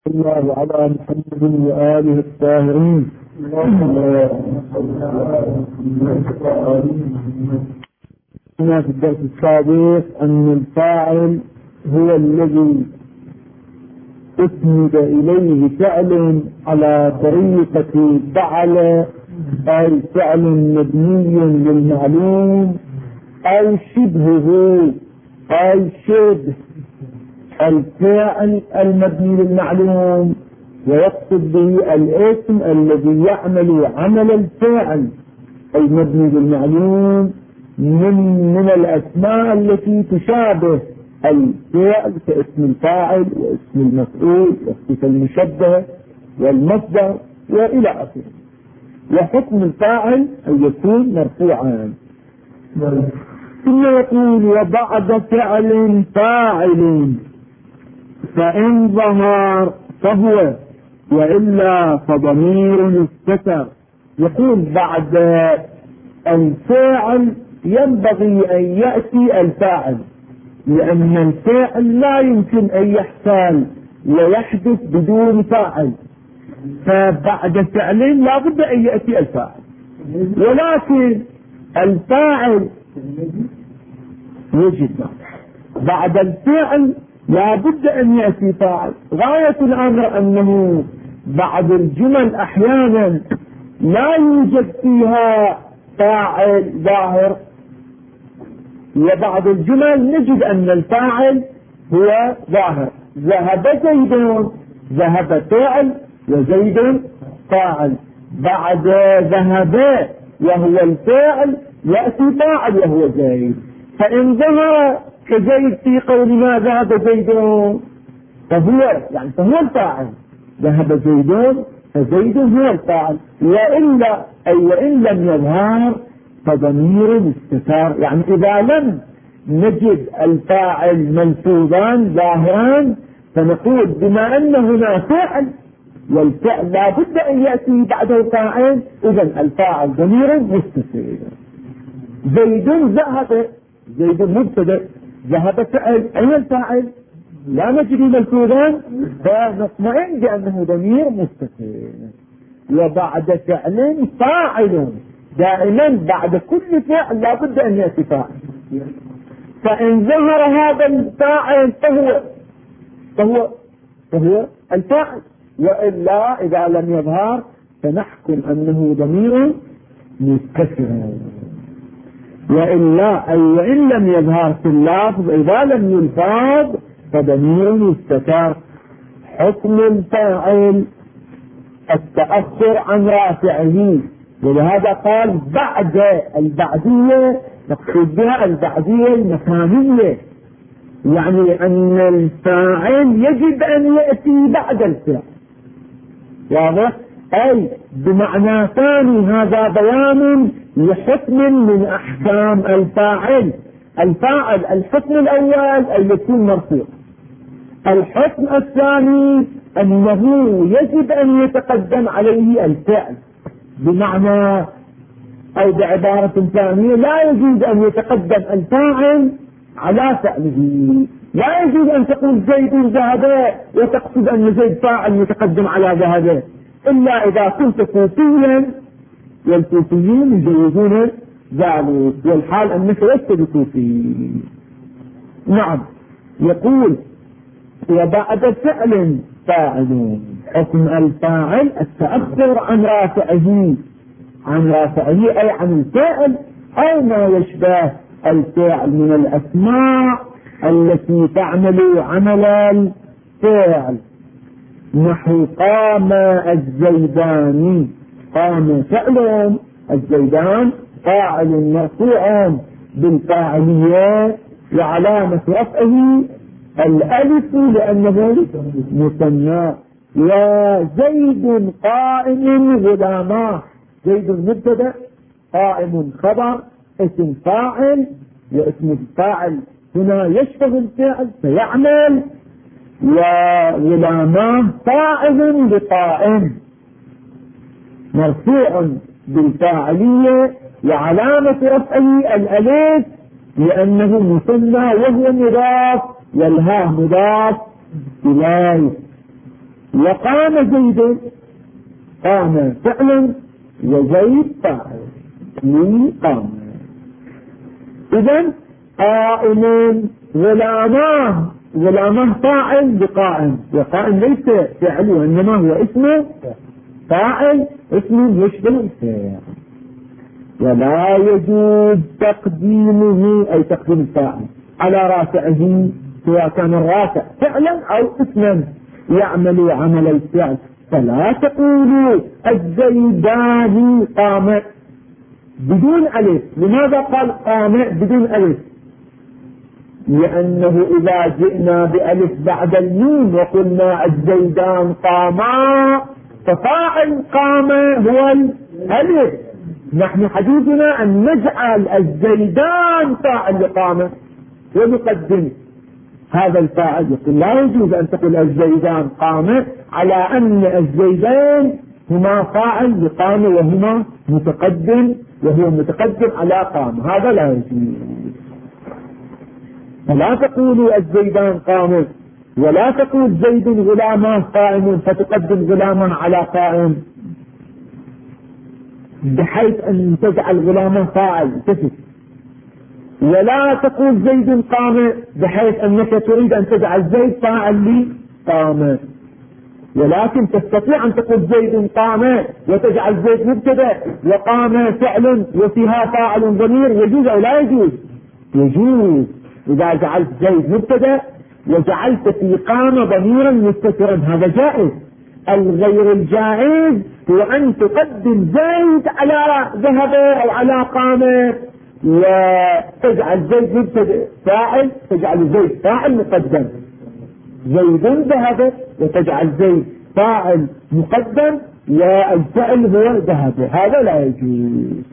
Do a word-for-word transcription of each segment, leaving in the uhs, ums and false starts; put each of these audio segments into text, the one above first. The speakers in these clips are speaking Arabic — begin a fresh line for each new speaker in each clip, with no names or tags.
الله على محمد وآله الطاهرين. هنا في الدرس السابق أن الفاعل هو الذي اسند إليه فعل على طريقة فعل، أي فعل مبني للمعلوم أو شبهه، أي شبه الفعل المبني للمعلوم، ويقصد به الاسم الذي يعمل عمل الفعل المبني للمعلوم من من الأسماء التي تشابه الفعل كاسم الفاعل واسم المفعول والصفة المشبهة والمصدر وإلى آخره. وحكم الفاعل أن يكون مرفوعا. ثم يقول: وبعد فعل فاعل فإن ظهر فهو، وإلا فضمير استتر. يقول بعد الفاعل ينبغي أن يأتي الفاعل، لأن الفاعل لا يمكن أن يحصل ويحدث بدون فاعل، فبعد فعل لا بد أن يأتي الفاعل. ولكن الفاعل يجب بعد الفعل لا بد أن يأتي فاعل. غاية الأمر أنه بعد الجمل أحيانا لا يوجد فيها فاعل ظاهر، وبعض الجمل نجد أن الفاعل هو ظاهر. ذهب زيد، ذهب فاعل وزيد فاعل. بعد ذهب وهو الفاعل يأتي فاعل وهو زيد. فإن ظهر كزيد في قولنا ذهب زيد فهو يعني فهو الفاعل، ذهب زيد فزيد هو الفاعل. وإلا أي وإن لم يظهر فضمير استتار، يعني إذا لم نجد الفاعل ملفوظا ظاهرا فنقول بما أن هنا فاعل والفعل لا بد أن يأتي بعده فاعل، إذن الفاعل ضمير مستتر. زيد ذهب، زيد مبتدأ، ذهب فعل، أين الفاعل؟ لا نجد ملفوظا فنطمئن بأنه ضمير مستتر. وبعد فعل فاعل، دائما بعد كل فعل لا بد أن يأتي فاعل. فإن ظهر هذا الفاعل فهو فهو فهو الفاعل، وإلا إذا لم يظهر فنحكم أنه ضمير مستتر. وإلا أي وإن لم يظهر في اللفظ إذا لم يلفظ فضمير مستتر. حكم الفاعل التأخر عن رافعه، ولهذا قال بعد البعدية، نقصد بها البعدية المكانية، يعني أن الفاعل يجب أن يأتي بعد الفعل. واضح؟ أي بمعنى ثاني هذا بيان لحكم من أحكام الفاعل. الفاعل الحكم الأول أن يكون مرفوع، الحكم الثاني أنه يجب أن يتقدم عليه الفعل، بمعنى أو بعبارة ثانية لا يجوز أن يتقدم الفاعل على فعله. لا يجوز أن تقول زيد ذهب وتقصد أن زيد فاعل يتقدم على ذهب، إلا إذا كنت كوفيا، والكوفيين يجوزون ذلك، والحال أنك لست بكوفي. نعم. يقول: وبعد فعل فاعل، حكم الفاعل التأخر عن رافعه، عن رافعه أي عن الفاعل أو ما يشبه الفاعل من الأسماء التي تعمل عمل الفاعل. نحو قام الزيدان، قام فعل، الزيدان فاعل مرفوع بالفاعلية، وعلامة رفعه الألف لأنه مثنى. وزيد قائم غلاما، زيد مبتدأ، قائم خبر، اسم فاعل، واسم الفاعل هنا يشبه الفعل فيعمل. وغلاماه فاعل بقائم مرفوع بالفاعلية، وعلامة رفعه الألف لأنه مثنى وهو مضاف، والهاء مضاف إليه. وقام زيد، قام فعلا وزيد فاعل من قام. إذن قائم غلاماه، غلاماه فاعل بقائم، وقائم ليس فعل وإنما هو اسمه فاعل، اسمه يشبه الفعل. ولا يجوز تقديمه أي تقديم الفاعل على رافعه، سواء كان الرافع فعلا أو اسما يعمل عمل الفعل. فلا تقولوا الزيدان قام بدون ألف. لماذا قال قام بدون ألف؟ لأنه إذا جئنا بألف بعد الميم وقلنا الزيدان قاما ففاعل قام هو الألف. نحن حديثنا أن نجعل الزيدان فاعل لقام ونقدم هذا الفاعل. يقول لا يجوز أن تقول الزيدان قام على أن الزيدان هما فاعل لقام وهما متقدم، وهو متقدم على قام، هذا لا يجوز. فلا تقولوا الزيدان قام، ولا تقول زيد غلامه قائم فتقدم غلامه على قائم بحيث أن تجعل غلامه فاعل تفت. ولا تقول زيد قام بحيث أنك تريد أن تجعل زيد فاعل لقام، ولكن تستطيع أن تقول زيد قام وتجعل زيد مبتدأ وقام فعل وفيها فاعل ضمير. يجوز أو لا يجوز؟ يجوز. إذا جعلت زيد مبتدأ وجعلت في قام ضميرا مستترا هذا جائز. الغير الجائز هو أن تقدم زيد على ذهب أو على قام وتجعل زيد مبتدأ فاعل، تجعل زيد فاعل مقدم، زيد ذهب وتجعل زيد فاعل مقدم والفعل هو ذهب، هذا لا يجوز.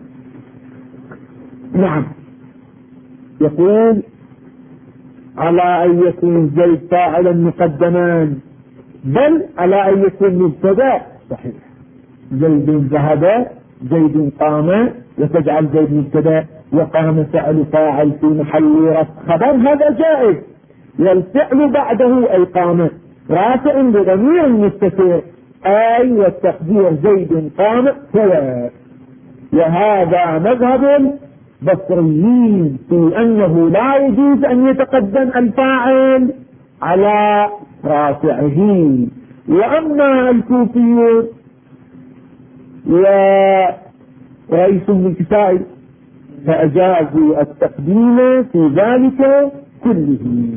نعم. يقول على أن يكون زيد فاعلا مقدما، بل على أن يكون مبتدأ. صحيح، زيد ذهب، زيد قام، وتجعل زيد مبتدأ وقام فعل فاعل في محل رفع خبر، هذا جائز. والفعل بعده أي قام رافع بضمير مستتر، أي والتقدير زيد قام هو. وهذا مذهب بصريين في أنه لا يجوز أن يتقدم الفاعل على رافعه. وأما الكوفيون ورئيس بن كسائي فأجازوا التقديم في ذلك كله.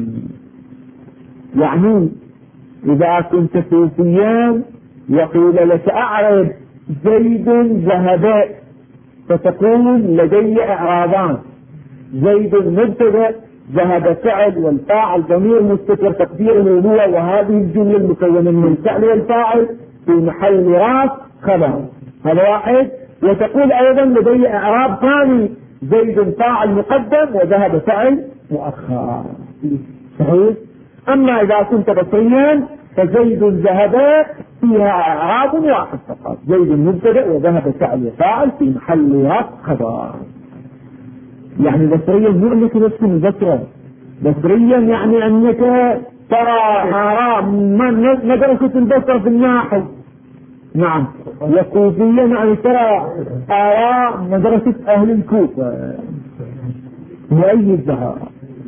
يعني إذا كنت كوفيا وقيل لك أعرب زيد ذهب، فتقول لدي إعرابان: زيد مبتدأ، ذهب فعل، والفاعل ضمير مستتر تقديره هو، وهذه الجملة المكونة من الفعل والفاعل في محل رفع خبر. هذا واحد. وتقول أيضا لدي إعراب ثاني: زيد فاعل مقدم وذهب فعل مؤخر. صحيح. أما إذا كنت بصريا فزيد ذهب فيها إعراب واحد فقط: زيد مبتدأ وذهب فعل وفاعل في محل رفع خبر. يعني بصريا مو انك نفس البصرة، بصريا يعني انك ترى حرام مدرسة البصرة في الناحو. نعم. وكوفيا يعني ترى آراء مدرسة اهل الكوفة مؤيدها.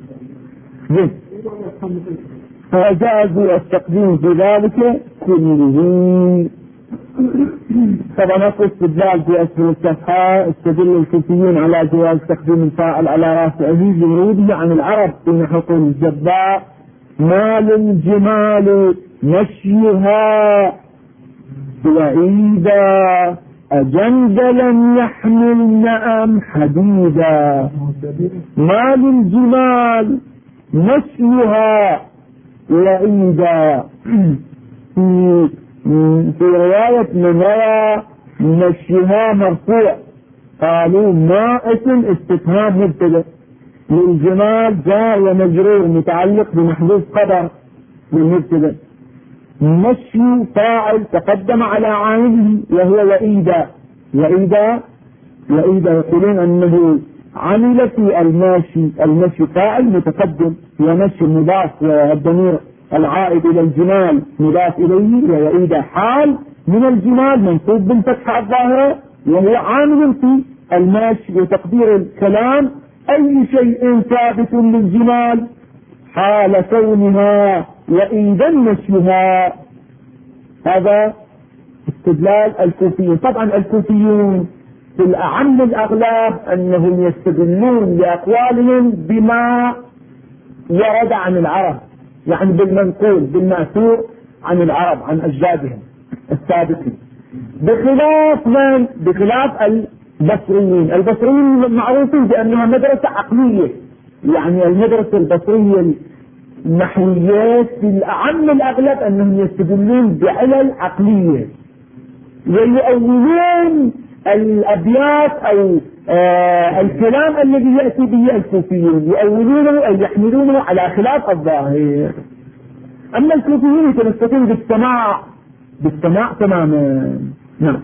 فأجازوا التقديم في ذلك كله. طبعا اكو استدلال في اسفل الصفحة: استدل الكوفيون على جواز تقديم الفاعل على رافعه بوروده عن العرب في نحو قول الجبار: مال الجمال مشيها بعيدا أجندلا يحمل نعم حديدا. مال الجمال مشيها بعيدا. في في رواية من روى مشيها مرفوع، قالوا ما اسم استفهام مبتدأ، للجمال جار ومجرور متعلق بمحذوف قدر للمبتدأ. مشي فاعل تقدم على عامله وهو وإيدا. وإيدا وإيدا يقولون أنه عمل في الماشي، المشي فاعل متقدم، ومشي مضاف والضمير العائد إلى الجمال مضاف إليه ويعيد حال من الجمال منصوب بالفتحة الظاهرة وهو عامل في المشي وتقدير الكلام أي شيء ثابت للجمال حال كونها وإذا مشيها. هذا استدلال الكوفيين. طبعا الكوفيون في الأعم الأغلب أنهم يستدلون لأقوالهم بما ورد عن العرب، يعني بالمنقول بالمأثور عن العرب عن أجدادهم السابقين، بخلاف من؟ بخلاف البصريين. البصريين معروفين بأنها مدرسة عقلية، يعني المدرسة البصرية النحويات في الأعم الأغلب أنهم يستدلون بعلل عقلية ويؤولون الأبيات أو آه الكلام الذي يأتي به الكوفيون يؤولونه أو يحملونه على خلاف الظاهر. أما الكوفيون يتمسكون بالسماع بالسماع تماما. نعم.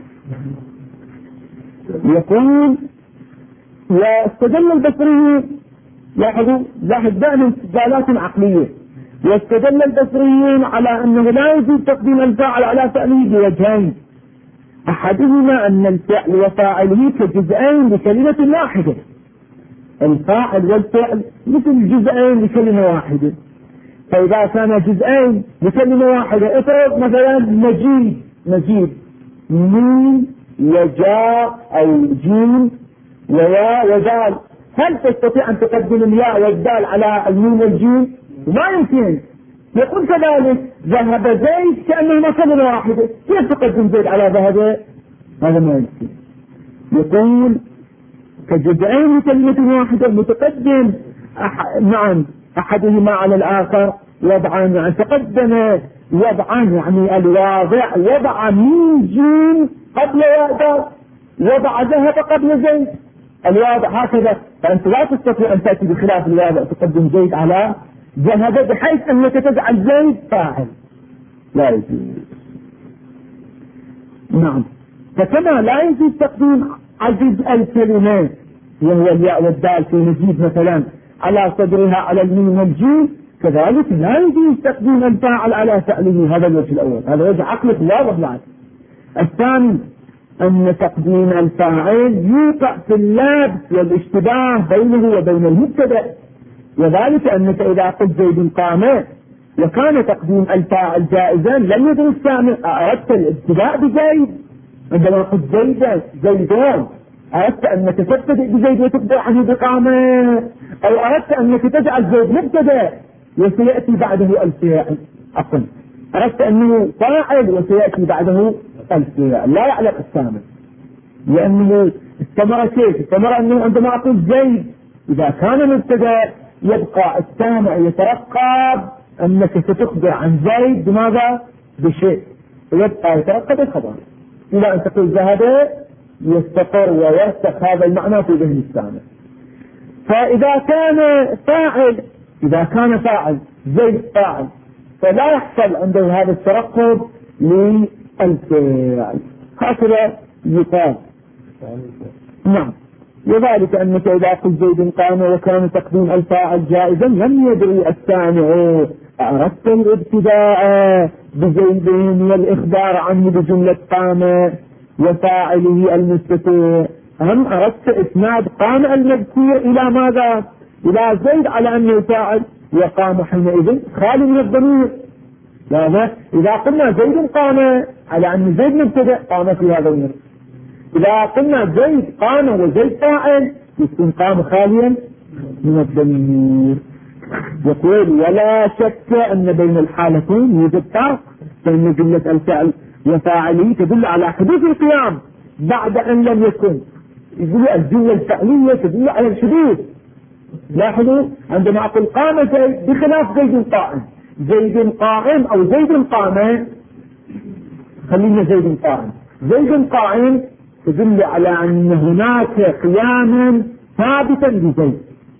يقول واستدل البصريين، لاحظوا لاحظ دائما استدلالات عقلية، واستدل البصريين على أنه لا يجوز تقديم الفاعل على فعله بوجهين، أحدهما أن الفعل وفاعله كجزئين لكلمة واحدة، الفاعل والفعل مثل جزئين لكلمة واحدة. فإذا كان جزئين لكلمة واحدة افرض مثلا مجيد مجيد ميم وجاء أو جيم وياء ودال، هل تستطيع أن تقدم الياء والدال على الميم والجيم؟ ما يمكن. يقول كذلك ذهب زيد كأنهما كلمة واحدة، كيف تقدم زيد على ذهب؟ هذا ما يمكن. يقول كجزئين كلمة واحدة متقدم أح... نعم أحدهما على الآخر وضعا، يعني تقدم وضعا يعني الواضع وضع ميم جيم قبل ياء، وضع ذهب قبل زيد الواضع هكذا. فأنت لا تستطيع أن تأتي بخلاف الواضع تقدم زيد على ذهب بحيث أنك تجعل زيد فاعل، لا يجوز. نعم. فكما لا يجوز تقديم عجز الكلمات وهو الياء والدال في مجيد مثلا على صدرها على الميم والجيم، كذلك لا يجوز تقديم الفاعل على فعله. هذا الوجه الأول، هذا وجه عقلك واضح بعد. الثاني أن تقديم الفاعل يوقع في اللبس والاشتباه بينه وبين المبتدأ، وذلك أنك إذا قلت زيد قام وكان تقديم الفاعل جائزا لم يدر السامع أردت الابتداء بزيد. عندما قلت زيدا زيدان أردت أنك تبتدئ بزيد وتبدأ عنه بقامة، أو أردت أنك تجعل زيد مبتدأ وسيأتي بعده الفاعل. عفوا، أردت أنه فاعل وسيأتي بعده الفاعل، لا يعلق السامع، لأنه الثمرة كيف؟ الثمرة أنه عندما أقول زيد إذا كان مبتدأ يبقى السامع يترقب أنك ستخبر عن زيد بماذا؟ بشيء، ويبقى يترقب الخبر إلى أن تقول ذهب يستقر ويرسخ هذا المعنى في ذهن السامع. فإذا كان فاعل إذا كان فاعل زيد فاعل فلا يحصل عنده هذا الترقب للفاعل، هكذا يقال. نعم. وذلك أنك إذا قلت زيد قام وكان تقديم الفاعل جائزا لم يدري السامع أردت الابتداء بزيد والإخبار عنه بجملة قام وفاعله المستتر، أم أردت إسناد قام المذكور إلى ماذا؟ إلى زيد على أنه فاعل، وقام حينئذ خالي من الضمير. إذا قلنا زيد قام على أن زيد مبتدأ قام في هذا الضمير. إذا قلنا زيد قام وزيد فاعل يكون قام خاليا من الضمير. يقول ولا شك أن بين الحالتين يوجد فرق، فإن جملة الفعل وفاعله تدل على حدوث القيام بعد أن لم يكن. يقول الجملة الفعلية تدل على الحدوث. لاحظوا عندما أقول قام زيد بخلاف زيد قائم، زيد قائم أو زيد قام، خلينا زيد قائم، زيد قائم تدل على أن هناك قياما ثابتا لزيد.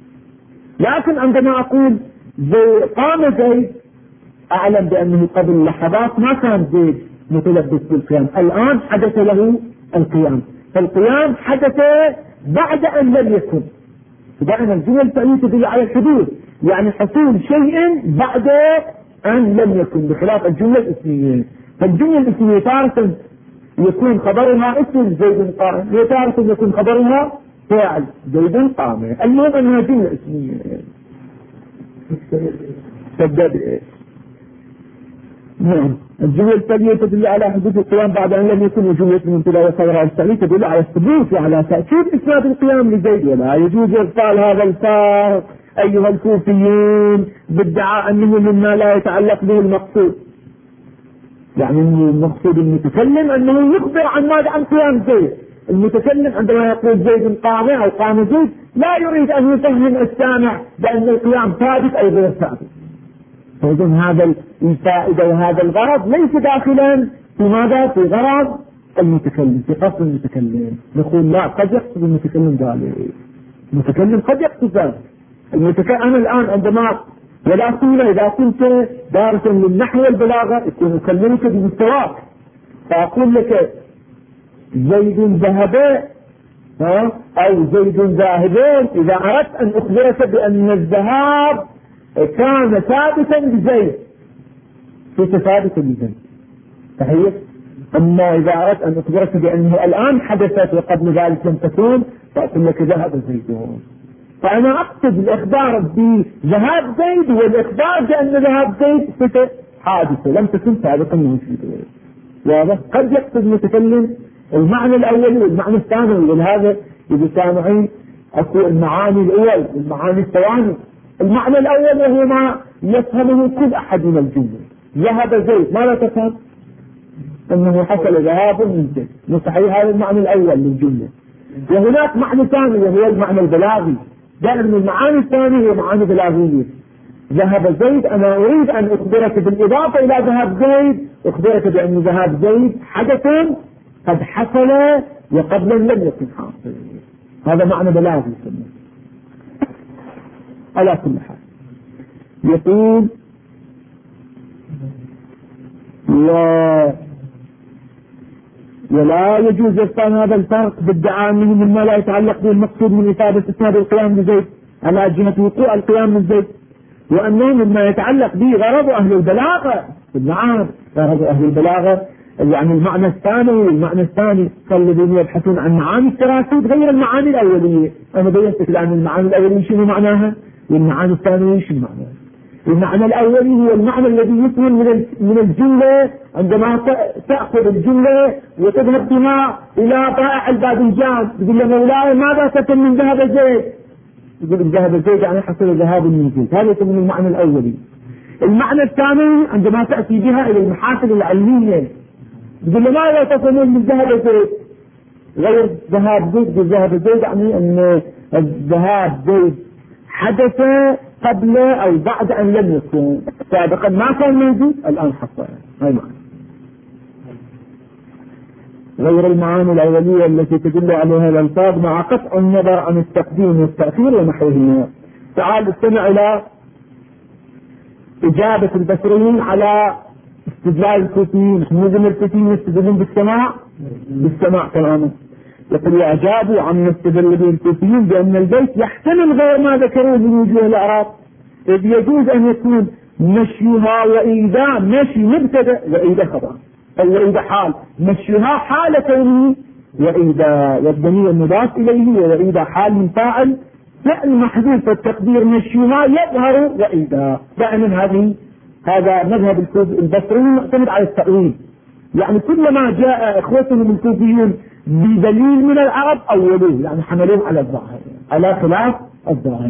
لكن عندما أقول زي قام زيد أعلم بأنه قبل لحظات ما كان زيد متلبس بالقيام، الآن حدث له القيام، فالقيام حدث بعد أن لم يكن. دائما الجمل الفعلية تدل على الحدوث، يعني حصول شيء بعد أن لم يكن، بخلاف الجملة الاسمية. فالجملة الاسمية تارة يكون خبرها اسم زيد قائم، وتارة يكون خبرها فاعل زيد قائم. المهم أنها جملة اسمية. تبدأ إيش؟ نعم. الجملة التالية تدل على حدوث القيام بعد أن لم يكن جملة مبتدأ وخبرها التالي تدل على الثبوت وعلى تأكيد إسناد القيام لزيد، ولا يجوز إبطال هذا الفرق أيها الكوفيين بادعاء أنه مما لا يتعلق به المقصود. يعني المقصود المتكلم أنه يخبر عن ماذا؟ عن قيام زيد. المتكلم عندما يقول زيد قام أو قام زيد لا يريد أن يفهم السامع بأن القيام ثابت أو غير ثابت. فإذن هذا الفائدة وهذا الغرض ليس داخلا في ماذا؟ في غرض المتكلم، في قصد المتكلم. نقول لا، قد يقصد المتكلم ذلك، المتكلم قد يقصد ذلك. المتكلم أنا الآن عندما ولا سيما إذا كنت دارسا للنحو والبلاغة يكون أكلمك بمستواك، فأقول لك زيد ذهب أو زيد ذاهبين، إذا أردت أن أخبرك بأن الذهاب كان ثابتا بزيد كنت ثابتا بزيد صحيح. أما إذا أردت أن أخبرك بأنه الآن حدثت وقبل ذلك لم تكون فأقول لك ذهب زيدون. فأنا أقصد الإخبار بذهاب زيد والإخبار بأن ذهاب زيد فتة حادثة لم تكن سابقا موجودة. واضح؟ قد يقصد المتكلم المعنى الأول والمعنى الثاني، ولهذا إذا سامعين أكو المعاني الأول والمعاني الثاني. المعنى الأول وهو ما يفهمه كل أحد من الجملة. ذهب زيد ماذا تفهم؟ أنه حصل ذهاب من زيد، صحيح؟ هذا المعنى الأول للجملة. وهناك معنى ثاني وهو المعنى البلاغي. دائما من المعاني الثانية هي معاني بلاغية. ذهب زيد أنا أريد أن أخبرك بالإضافة إلى ذهاب زيد، أخبرك بأن ذهاب زيد حدث قد حصل وقبل لم يكن حاصل. هذا معنى بلاغي يسمى. على كل حال يقول لا ولا يجوز إبطال هذا الفرق بادعاء أنه مما لا يتعلق به المقصود من إثابة إسناد القيام بزيد على جهة وقوع القيام من زيد، وأنه مما يتعلق به غرض أهل البلاغة. نعم، غرض أهل البلاغة يعني المعنى الثاني والمعنى الثاني الذين يبحثون عن معاني التراكيب غير المعاني الأولية. أنا بينت الآن المعاني الأولية شنو معناها والمعاني الثانية شنو معناها. المعنى الأولي هو المعنى الذي يكمن من الجملة عندما تأخذ الجملة وتذهب بها إلى بائع الباذنجان تقول له مولاي ماذا تكن من ذهب زيد؟ يقول ذهب زيد يعني حصل ذهاب من زيد. هذا يكون المعنى الأولي. المعنى الثاني عندما تأتي بها إلى المحافل العلمية تقول له ماذا تكن من ذهب زيد؟ غير ذهاب زيد بذهب زيد يعني أن الذهاب زيد حدث قبل أو بعد أن لم يكن، سابقا ما كان موجود الآن حصل. هاي معنى غير المعاني الأولية التي تدل عليها الألفاظ مع قطع النظر عن التقديم والتأخير ونحوهما. تعال استمع إلى إجابة البصريين على استدلال الكوفيين. نحن الكوفيين يستدلون بالسماع بالسماع تماما. يقول أجابوا عن استدل به الكوفيين بأن البيت يحتمل غير ما ذكروه من وجوه الأعراب، إذ يجوز أن يكون مشيها وإيذاء مشي مبتدأ وإيذاء خبر أو وإيذاء حال. مشيها حال كونه وإيذاء والضمير المضاف إليه وإيذاء حال من فاعل فعل محذوف التقدير مشيها يظهر وإيذاء. دائما هذه هذا مذهب البصري معتمد على التأويل. يعني كلما جاء إخوتهم الكوفيون بدليل من العرب أولوه يعني حملوه على الظاهر على خلاف الظاهر.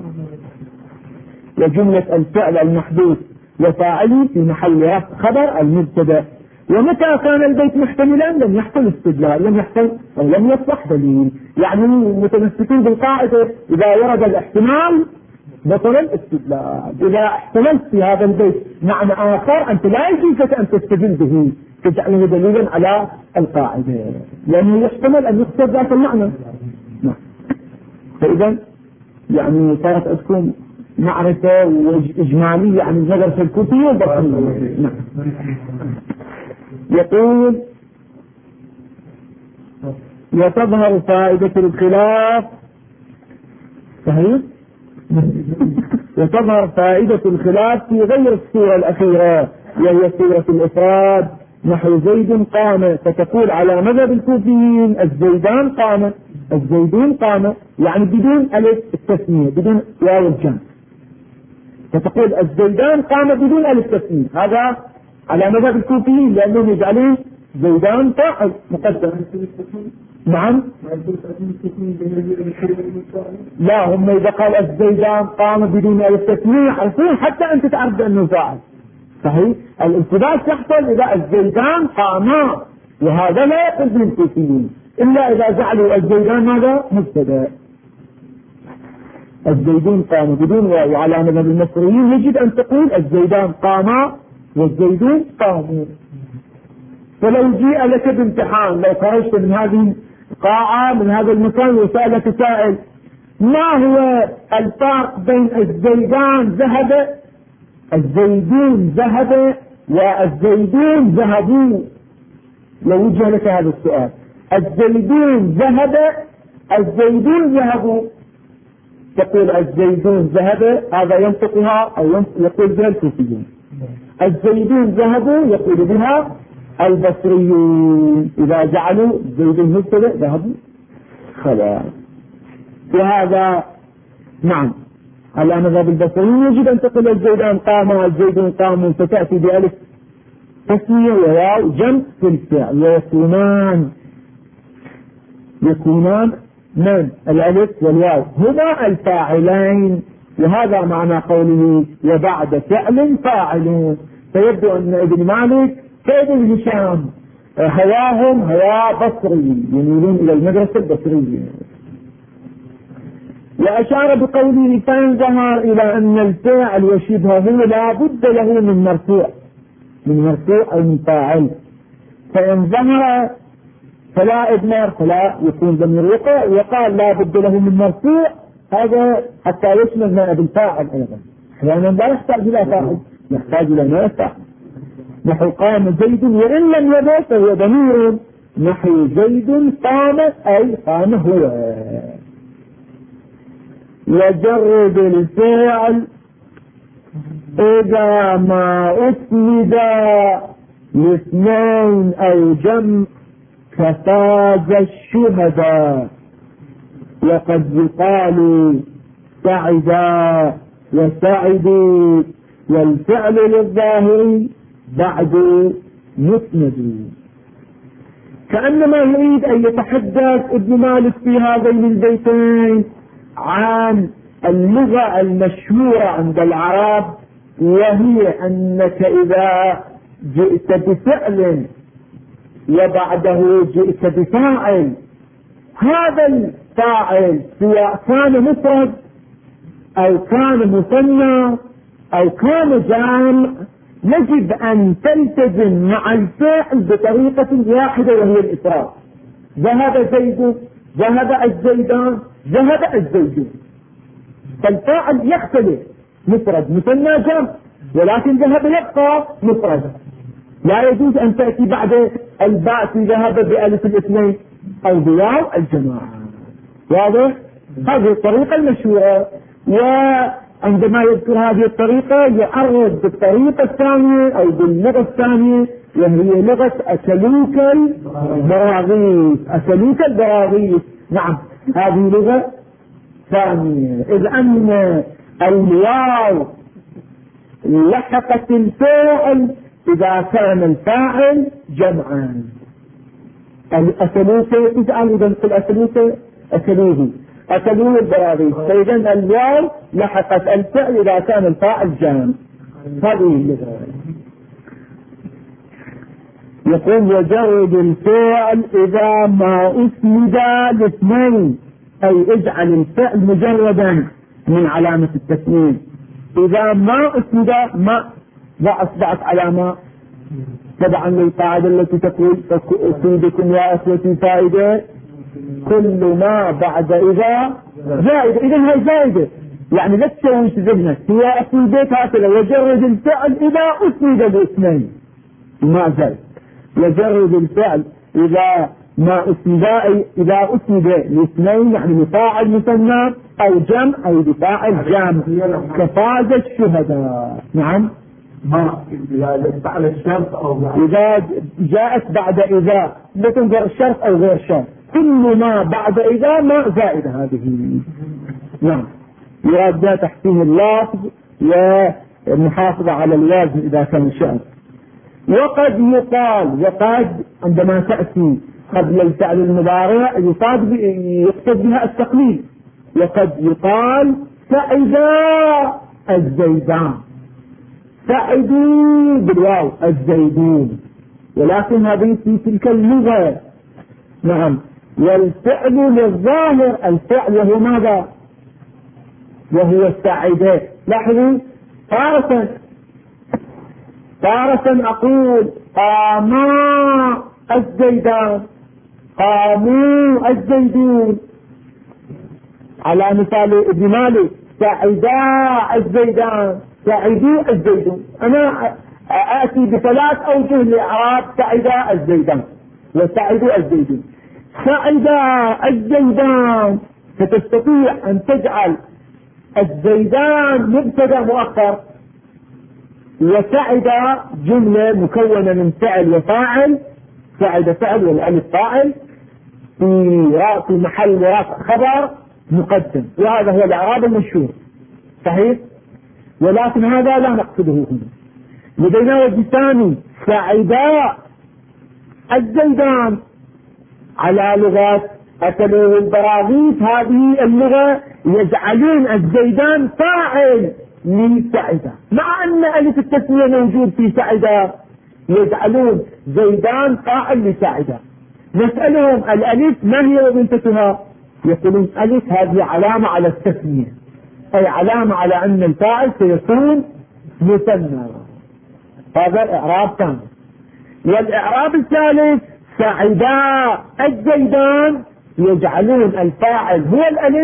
وجملة الفعل المحدوث وفاعله في محل رفع خبر المبتدا. ومتى كان البيت محتملا لم يحصل استدلال، لم يحصل أو لم يصح دليل. يعني متمسكين بالقاعدة إذا ورد الاحتمال بطل الاستدلال. إذا احتملت في هذا البيت معنى آخر أنت لا يجوز أن تستدل به تجعله دليلا على القاعدة لأنه يحتمل أن يقصد ذات المعنى. نعم. فإذا يعني صارت عندكم معرفة وإجمالية عن المدرسة الكوفية والبصرية. نعم. يقول وتظهر فائدة الخلاف صحيح وتظهر فائدة الخلاف في غير الصورة الأخيرة وهي صورة الإفراد، نحو زيد قام، فتقول على مذهب الكوفيين الزيدان قام، الزيدون قام، يعني بدون ألف التثنية، بدون واو الجمع، فتقول الزيدان قام بدون ألف التثنية. هذا على مذهب الكوفيين لأنهم يجعلون زيدان فاعل مقدم. نعم، لا، هم إذا قال الزيدان قام بدون ألف التثنية عرفون حتى أنت تعرف بأنه فاعل. صحيح، الالتباس يحصل إذا الزيدان قاما، وهذا لا يقل بالكوفيين إلا إذا جعلوا الزيدان ماذا؟ مبتدأ. الزيدون قاموا بدون واو، وعلى مذهب المصريين يجب أن تقول الزيدان قاما والزيدون قاموا. فلو جيء لك بامتحان، لو خرجت من هذه القاعة من هذا المكان وسألك سائل ما هو الفرق بين الزيدان ذهب، الزيدون ذهب والزيدون ذهبوا، لو وجه لك هذا السؤال الزيدون ذهب الزيدون ذهبوا، تقول الزيدون ذهب، هذا ينطقها أو يقول بها الكوفيون. الزيدون ذهبوا يقول بها البصريون، إذا جعلوا الزيدون مبتدأ ذهبوا خلاص. وهذا نعم على مذهب البصريين يجب أن تقول الزيدان قام والزيدون قاموا، فتأتي بألف تسمية وواو جمع في الفعل، ويكونان يكونان من الألف والواو هما الفاعلين، وهذا معنى قوله وبعد فعل فاعلون. فيبدو أن ابن مالك كابن هشام هواهم هوا بصري، يميلون إلى المدرسة البصرية. وأشار بقوله فإن ظهر إلى أن الفاعل وشبهه لا بد له من مرفوع، من مرفوع أو من فاعل. فإن ظهر فلا إضمار فلا يكون ضمير وقع، وقال لا بد له من مرفوع، هذا حتى يشمل ما بالفاعل أيضا، لأنه لا يحتاج إلى فاعل، يحتاج إلى ما فاعل. نحو قام زيد وإن لم يبت فهو ضمير، نحو زيد قام أي قام هو. وجرد الفعل إذا ما أسند لاثنين أو جمع كفاز الشهداء، وقد يقال سعدا وسعدوا، والفعل للظاهر بعد مسند. كأنما يريد أن يتحدث ابن مالك في هذين البيتين عن اللغة المشهورة عند العرب، وهي أنك إذا جئت بفعل وبعده جئت بفاعل، هذا الفاعل سواء كان مفرد أو كان مثنى أو كان جامع، يجب أن تلتزم مع الفعل بطريقة واحدة وهي الإفراد. ذهب زيد، ذهب الزيدان، ذهب الزيدون. فالفاعل يختلف مفرد مثنى جمع، ولكن ذهب يبقى مفرد. لا يجوز أن تأتي بعد الباء في ذهب بألف الاثنين أو بواو الجماعة. واضح؟ هذه الطريقة المشهورة. وعندما يذكر هذه الطريقة يعرض بالطريقة الثانية أو باللغة الثانية، وهي لغة أكلوك البراغيث. أكلوك البراغيث، نعم هذه لغة ثانية. إذ أن الواو لحقت الفاعل إذا كان الفاعل جمعا. الأكلوك تجعل إذا في الأكلوك أكلوه أكلوه البراغيث، فإذا الواو لحقت الفعل إذا كان الفاعل جمع. هذه اللغة. يقول وجرد الفعل إذا ما أسند لاثنين، أي اجعل الفعل مجردا من علامة التسنيد. إذا ما أسند ما وأصبحت علامة تبعا للقاعدة التي تقول أفيدكم يا أخوتي فائدة كل ما بعد إذا زائدة. إذا هي زائدة، يعني لا تسويش ذهنك يا أفيدك هكذا. وجرد الفعل إذا أسند لاثنين ما زال. وجرد الفعل إذا ما اسند إذا اسند لاثنين يعني لفاعل مثنى أو جمع أو لفاعل جامع كفاز الشهداء. نعم.
ما إذا فعل الشرط أو
إذا جاءت بعد إذا بتنظر الشرط أو غير شرط، كل ما بعد إذا ما زائد هذه. نعم. يراد بها تحسين اللفظ والمحافظة على الوزن إذا كان شرط. وقد يقال، وقد عندما تأتي قبل الفعل المضارع يصاد يقصد بها التقليل. وقد يقال سعدا الزيدان، سعدوا بالواو الزيدون، ولكن هذه في تلك اللغة. نعم. والفعل للظاهر الفعل وهو ماذا؟ وهو السعيدة. لاحظوا تارة تارة أقول قاما الزيدان، قاموا الزيدون، على مثال ابن مالك سعدا الزيدان، سعدوا الزيدون. أنا آتي بثلاث أوجه لإعراب سعدا الزيدان وسعدوا الزيدون. سعدا الزيدان فتستطيع أن تجعل الزيدان مبتدا مؤخر، وسعد جملة مكونة من فعل وفاعل، سعد فعل والألف فاعل في في محل رفع خبر مقدم، وهذا هو الإعراب المشهور صحيح. ولكن هذا لا نقصده هنا. لدينا وجه ثاني سعدا الزيدان على لغة أكلوا البراغيث، هذه اللغة يجعلون الزيدان فاعل لسعدا، مع أن ألف التسمية موجود في سعدا يجعلون زيدان فاعل لسعدا. نسألهم الألف ما هي وظيفتها؟ يقولون ألف هذه علامة على التسمية، أي علامة على أن الفاعل سيكون مثنى. هذا الإعراب ثاني. والإعراب الثالث سعدا الزيدان يجعلون الفاعل هو الألف،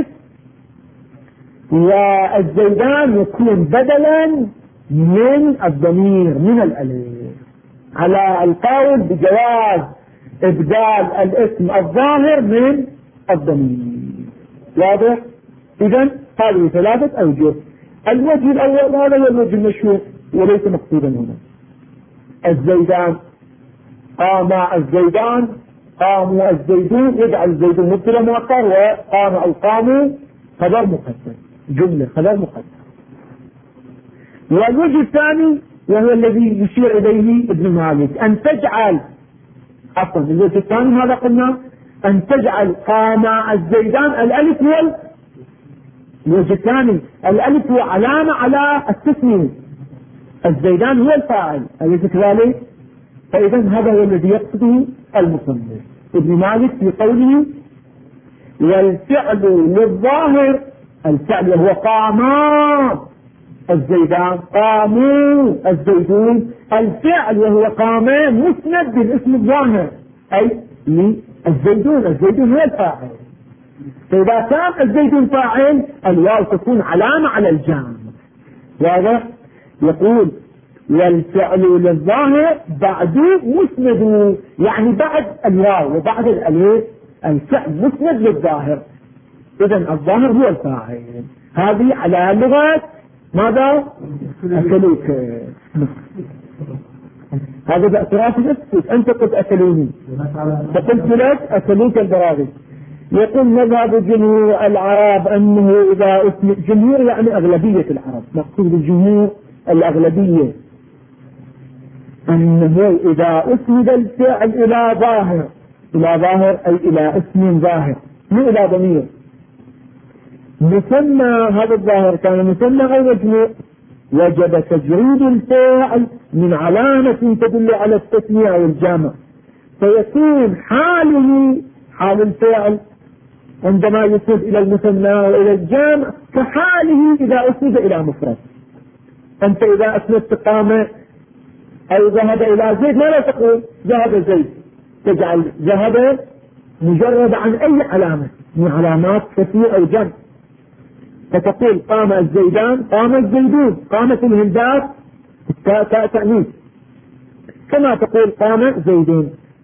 والزيدان يكون بدلا من الضمير من الألف، على القول بجواز إبدال الاسم الظاهر من الضمير. واضح؟ إذن هذه ثلاثة أوجه. الوجه الأول هذا هو الوجه المشهور وليس مقصودا هنا. الزيدان، قام الزيدان، قاموا الزيدون، يجعل الزيدون مبتدا مؤخر وقام أو قاموا خبر مقدم، جملة خبر مقدم. والوجه الثاني وهو الذي يشير إليه ابن مالك أن تجعل عفوا الوجه الثاني هذا قلنا أن تجعل قام الزيدان الألف هو الوجه الثاني، الألف هو علامة على التسمية، الزيدان هو الفاعل، أليس كذلك؟ فإذا هذا هو الذي يقصده المصنف ابن مالك في قوله والفعل للظاهر، الفعل هو قاما الزيدان، قاموا الزيدون، الفعل وهو قاما مسند بالاسم الظاهر أي للزيدون، الزيدون هو الفاعل. فإذا كان الزيدون فاعل الواو تكون علامة على الجامع. واضح؟ يقول والفعل للظاهر بعد مسند، يعني بعد الواو وبعد الالف الفعل مسند للظاهر، اذا الظاهر هو الفاعل. هذه على لغة ماذا؟ أكلوك. هذا باعتراف نفسك، أنت قد أكلوني فقلت لك أكلوك البراغيث. يقول مذهب جمهور العرب أنه إذا اسم جمهور يعني أغلبية العرب، مقصود بالجمهور الأغلبية، أنه إذا أسند الفعل إلى ظاهر، إلى ظاهر أي إلى اسم ظاهر مو إلى ضمير مثنى، هذا الظاهر كان مثنى غير مجموع، وجب تجريد الفاعل من علامة تدل على التثنية أو الجمع، فيكون حاله حال الفاعل عندما يسند إلى المثنى وإلى الجمع كحاله إذا أسند إلى مفرد. أنت إذا أسندت قامة أو ذهب إلى زيد ماذا تقول؟ ذهب زيد، تجعل ذهب مجرد عن أي علامة من علامات تثنية أو جمع، فتقول قام الزيدان، قام الزيدون، قامت الهندات تاء تأنيث، كما تقول قام زيدون.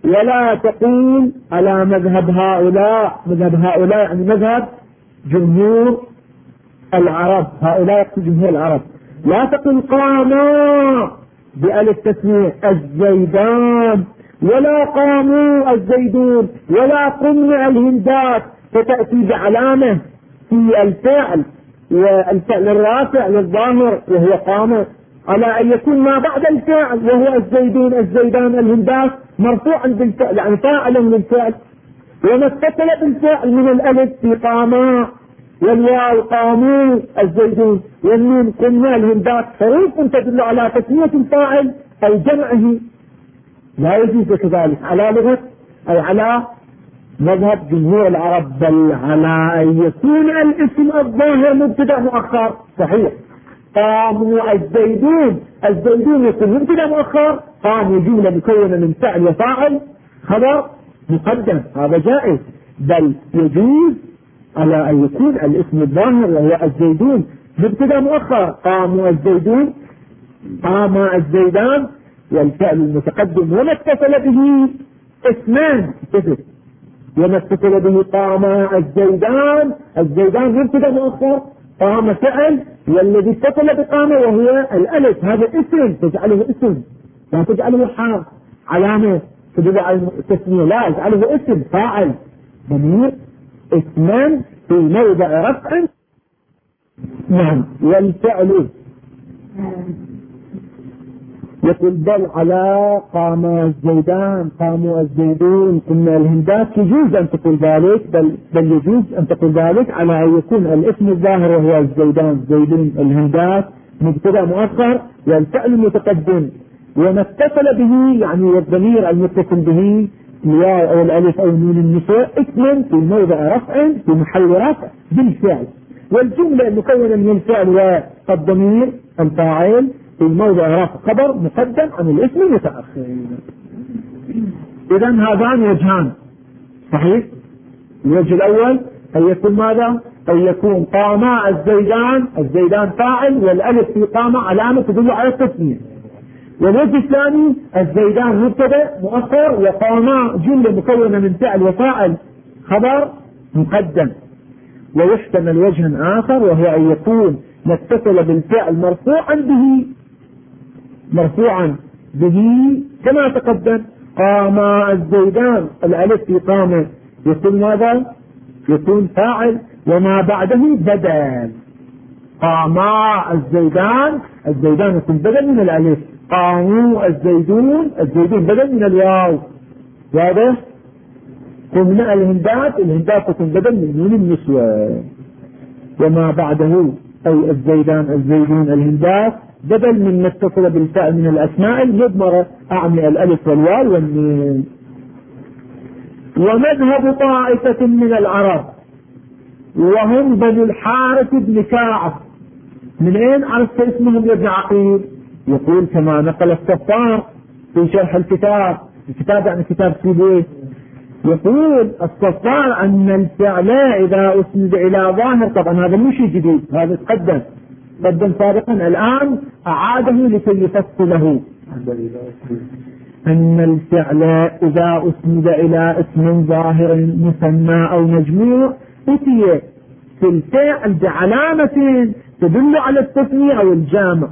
ولا تقول على مذهب هؤلاء، مذهب هؤلاء يعني مذهب جمهور العرب، هؤلاء يقصد جمهور العرب. لا تقل قاما بألف تسمية الزيدان، ولا قاموا الزيدون، ولا قمنا الهندات، فتأتي بعلامة في الفعل، والفعل الرافع للظاهر وهو قام، على أن يكون ما بعد الفعل وهو الزيدون الزيدان الهندات مرفوعا بالفعل يعني فاعلا للفعل، وما اتصل بالفعل من الألف في قاما والواو قاموا الزيدون والنون قمنا الهندات حروف تدل على تسمية الفاعل أو جمعه، لا يجوز كذلك على لغة أي على مذهب جمهور العرب، بل على أن يكون الاسم الظاهر مبتدأ مؤخر. صحيح قاموا الزيدون، الزيدون يكون مبتدأ مؤخر، قاموا جملة مكونة من فعل وفاعل خبر مقدم، هذا جائز، بل يجوز على أن يكون الاسم الظاهر وهو الزيدون مبتدأ مؤخر، قاموا الزيدون قام الزيدان والفعل المتقدم وما اتصل به اسمان كذب، وما اتصل به قام الزيدان، الزيدان مبتدأ مؤخر، قام فعل، والذي اتصل بقامه وهو الالف هذا اسم تجعله اسم، لا تجعله حرف علامه تدل على التسميه، لا تجعله اسم فاعل ضمير اسمان في موضع رفع. نعم. والفعل يقول بل على قام الزيدان قاموا الزيدون قمنا الهندات، يجوز أن تقول ذلك، بل, بل يجوز أن تقول ذلك على أن يكون الاسم الظاهر وهو الزيدان الزيدون الهندات مبتدأ مؤخر، والفعل متقدم وما اتصل به يعني الضمير المتصل به الواو أو الألف أو نون النساء اسما في موضع رفع في محل رفع بالفعل، والجملة المكونة من الفعل والضمير الفاعل في موضع رفع خبر مقدم عن الاسم المتأخر. إذا هذان وجهان صحيح. الوجه الأول أن يكون ماذا؟ أن يكون قاما الزيدان، الزيدان فاعل والألف في قامة علامة تدل على التسمية. والوجه الثاني الزيدان مبتدأ مؤخر وقاما جملة مكونة من فعل وفاعل خبر مقدم. ويحتمل وجه آخر وهو أن يكون متصل بالفعل مرفوعا به مرفوعا به كما تقدم قام الزيدان الألف في قامة يكون ماذا؟ يكون فاعل وما بعده بدل. قاما الزيدان، الزيدان يكون بدل من الألف، قاموا الزيدون، الزيدون بدل من الواو، واضح؟ قمنا الهندات، الهندات تكون بدل من نون النسوة، وما بعده أي الزيدان الزيدون الهندات بدل من ما اتصل بالفعل من الأسماء المضمرة أعني الألف والواو والنون. ومذهب طائفة من العرب وهم بنو الحارث بن كعب، من أين عرفت اسمهم يا ابن عقيل؟ يقول كما نقل الصفار في شرح الكتاب، الكتاب يعني كتاب سيبويه، يقول الصفار أن الفعل إذا أسند إلى ظاهر، طبعا هذا مش جديد، هذا تقدم قدم سابقا، الآن أعاده لكي يفصله، أن الفعل إذا أسند إلى اسم ظاهر مثنى أو مجموع أتي في الفعل بعلامة تدل على التثنية أو الجامع،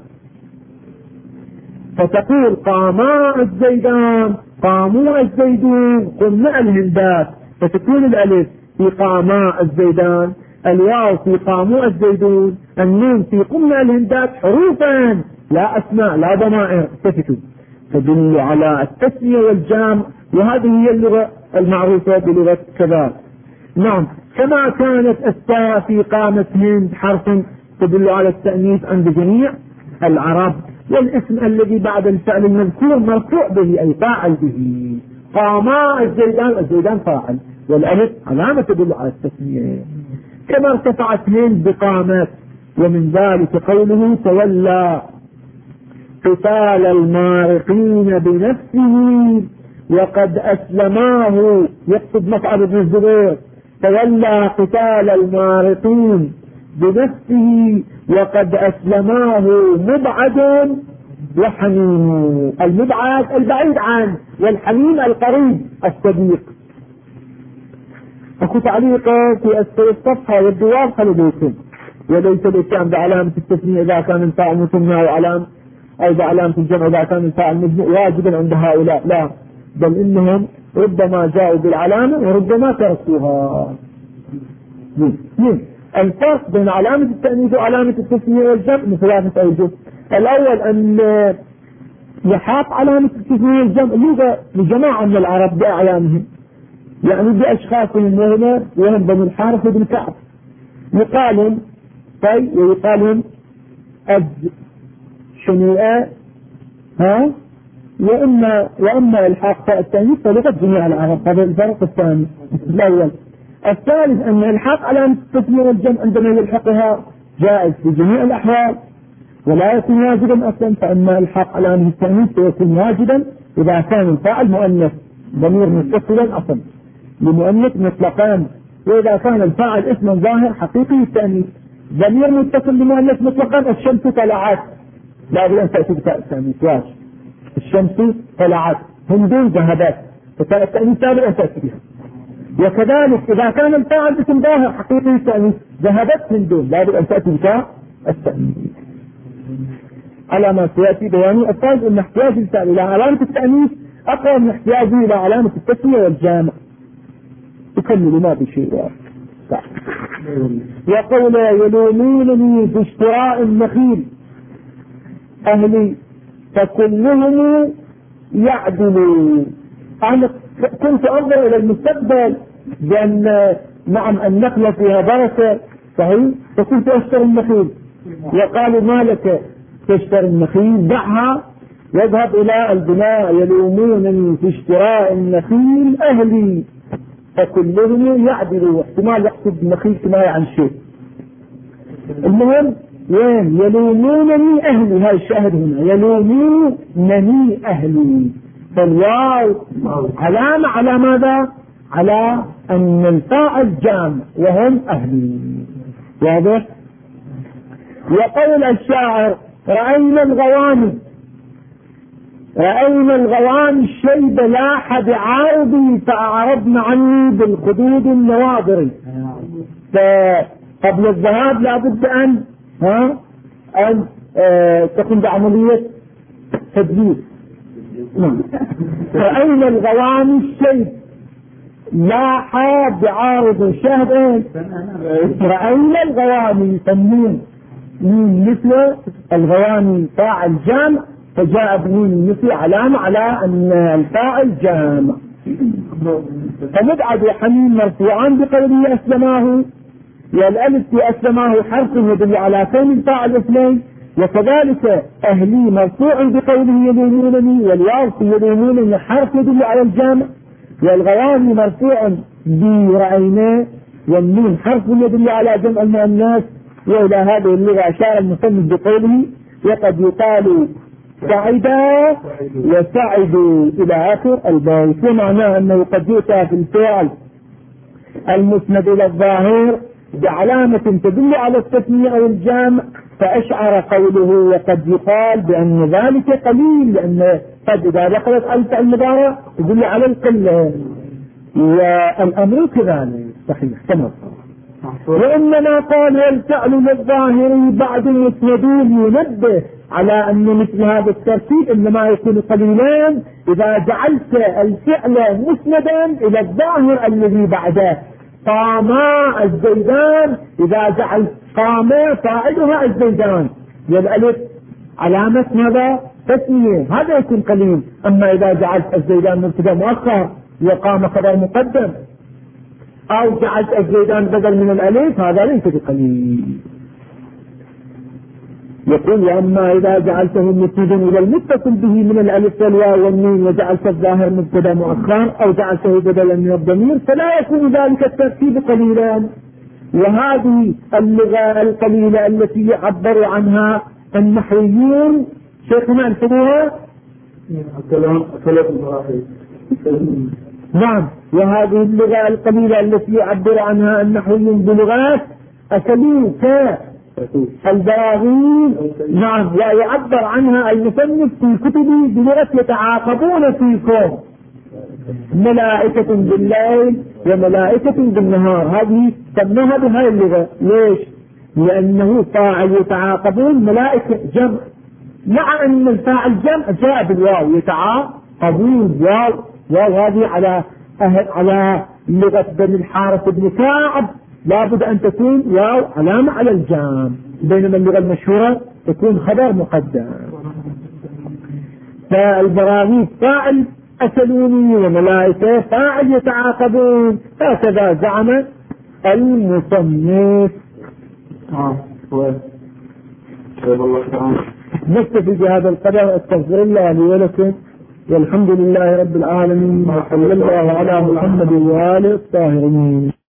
فتقول قاما الزيدان، قاموا الزيدون، قمنا الهندات، فتكون الألف في قاما الزيدان، الواو في قاموا الزيدون، النون في قمنا الهندات، حروفا لا أسماء لا ضمائر تفتوا تدل على التثنية والجامع، وهذه هي اللغة المعروفة بلغة كذا. نعم. كما كانت التاء في قامة هند حرف تدل على التأنيث عند جميع العرب، والاسم الذي بعد الفعل المذكور مرفوع به أي فاعل به، قاما الزيدان، الزيدان فاعل والألف علامة تدل على التسمية. كما ارتفعت هند بقامت، ومن ذلك قوله تولى قتال المارقين بنفسه وقد أسلماه، يقصد مصعب بن الزبير، تولى قتال المارقين بنفسه وقد أسلماه مبعد وحميم المبعد البعيد عنه، والحميم القريب الصديق. اكو تعليق في الصفحة يبدو واضحة لديكم. وليس الاتيان بعلامة التثنية اذا كان الفاعل مثنى وعلامة او بعلامة الجمع اذا كان الفاعل مجموع واجبا عند هؤلاء، لا، بل انهم ربما جاءوا بالعلامة وربما تركوها. الفرق بين علامة التأنيث وعلامة التثنية والجمع من ثلاثة أوجه. الأول أن يحاط علامة التثنية والجمع لغة لجماعة من العرب بأعلامهم، يعني بأشخاصهم وهم وهم بني الحارث وابن كعب، يقالهم طيب ويقالهم أز شنيئة ها، وإما وإما الحاق التأنيث فلغة جميع العرب. هذا الفرق الثاني الأول. الثالث أن الحاق علامة التثنية والجمع عندما يلحقها جائز في جميع الأحوال ولا يكون واجبا أصلا، فإما الحاق علامة التأنيث سيكون واجبا إذا كان الفاعل مؤنث ضمير متصلا أصلا لمؤنث مطلقان، وإذا كان الفاعل اسما ظاهر حقيقي التأنيث ضمير متصل لمؤنث مطلقان. الشمس طلعت لا بد أن تأتي بتاء التأنيث واجب. الشمس طلعت هندون ذهبت فتاء التأنيث لا بد أن تأتي بها. وكذلك إذا كان الفاعل اسم ظاهر حقيقي التأنيث ذهبت هندون لا بد أن تأتي بتاء التأنيث. على ما سيأتي بياني. الثالث أن احتياج الفاعل إلى علامة التأنيث أقوى من احتياجه إلى علامة التثنية والجامع. يكمل ما بشيء واحد. يقول يلومونني باشتراء النخيل أهلي فكلهم يعدلوا. أنا كنت أنظر إلى المستقبل بأن نعم النخلة فيها بركة صحيح، فكنت أشتري النخيل. وقالوا ما لك تشتري النخيل؟ دعها يذهب إلى البناء. يلومونني في اشتراء النخيل أهلي فكلهم يعدلوا. احتمال يقصد النخيل كناية عن شيء. المهم وين يلومونني أهلي، هاي الشاهد هنا يلومونني أهلي، فالواو علامة على ماذا؟ على أن الفاعل جامع وهم أهلي. واضح؟ وقول الشاعر رأينا الغواني رأينا الغواني الشيب لاح بعارضي فأعرضنا عني بالخدود النواظري. فقبل الذهاب لابد أن ها أن آه تكون بعملية تدبير. رأينا الغواني الشيب لاح بعارض شاهد. رأينا الغواني تنمين من مثل الغواني فاعل جامع فجاء بنون مثل علامة على أن الفاعل جامع. فمبعد وحميم مرفوعان بقوله أسلماه، والألف في أسلماه حرف يدل على كون الفاعل اثنين. وكذلك أهلي مرفوع بقوله يلومونني، والواو في يلومونني حرف يدل على الجامع. والغواني مرفوع برأينا، والنون حرف يدل على جمع المؤنث. وإلى هذه اللغة أشار المصنف بقوله وقد يقال سعدا وسعدوا إلى آخر البيت. ومعناه أنه قد يؤتى في الفعل المسند إلى الظاهر بعلامة تدل على التثنية أو الجمع، فأشعر قوله وقد يقال بأن ذلك قليل، لأن قد إذا دخلت ألف المضارع تدل على القلة، والأمر كذلك صحيح تمام. وإنما قال الفعل للظاهر بعد المسندون ينبه على أن مثل هذا الترتيب إنما يكون قليلان إذا جعلت الفعل مسندا إلى الظاهر الذي بعده. قاما الزيدان إذا جعلت قاما فاعلها الزيدان والألف علامة ماذا؟ تثنية، هذا يكون قليل. أما إذا جعلت الزيدان مبتدا مؤخر وقام خبر مقدم أو جعلت الزيدان بدل من الألف هذا ليس بقليل. يقول وأما إذا جعلته مسندا إلى المتصل به من الألف والواو والنون وجعلت الظاهر مبتدا مؤخر أو جعلته بدلا من الضمير فلا يكون ذلك الترتيب قليلا. وهذه اللغة القليلة التي يعبر عنها النحويون شيخنا انتبهوا نعم. وهذه اللغة القليلة التي يعبر عنها النحويون بلغات أكلوا البراغين نعم ويعبر عنها المصنف في كتبه بلغة يتعاقبون فيكم ملائكة بالليل وملائكة بالنهار. هذه سموها بهذه اللغة. ليش؟ لأنه فاعل يتعاقبون ملائكة جمع، مع أن الفاعل جمع جاء بالواو يتعاقبون واو واو هذه على أهل على لغة بني الحارث بن كعب لابد أن تكون واو علامة على الجمع، بينما اللغة المشهورة تكون خبر مقدم. فالبراغيث فاعل أسلوني وملائكة فاعل يتعاقبون، هكذا زعم المصنف. نكتفي بهذا القدر. استغفر الله لي ولكم والحمد لله رب العالمين، وصلى الله على محمد وآله الطاهرين.